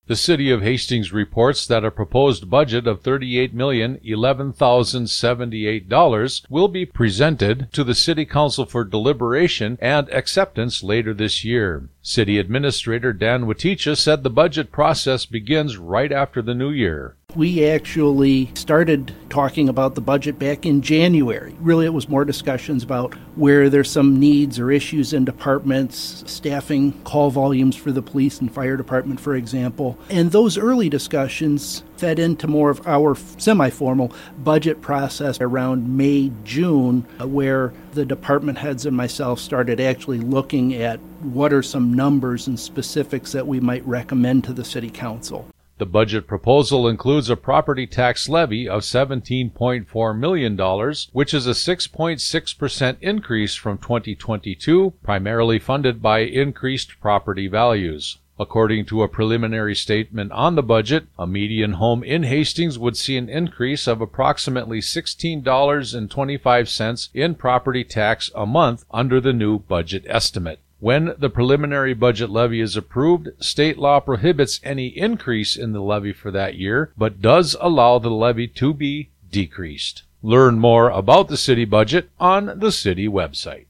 The City of Hastings reports that a proposed budget of $38,011,078 will be presented to the City Council for deliberation and acceptance later this year. City Administrator Dan Waticha said the budget process begins right after the new year. We actually started talking about the budget back in January. Really, it was more discussions about where there's some needs or issues in departments, staffing, call volumes for the police and fire department, for example. And those early discussions fed into more of our semi-formal budget process around May, June, where the department heads and myself started actually looking at what are some numbers and specifics that we might recommend to the City Council. The budget proposal includes a property tax levy of $17.4 million, which is a 6.6% increase from 2022, primarily funded by increased property values. According to a preliminary statement on the budget, a median home in Hastings would see an increase of approximately $16.25 in property tax a month under the new budget estimate. When the preliminary budget levy is approved, state law prohibits any increase in the levy for that year, but does allow the levy to be decreased. Learn more about the city budget on the city website.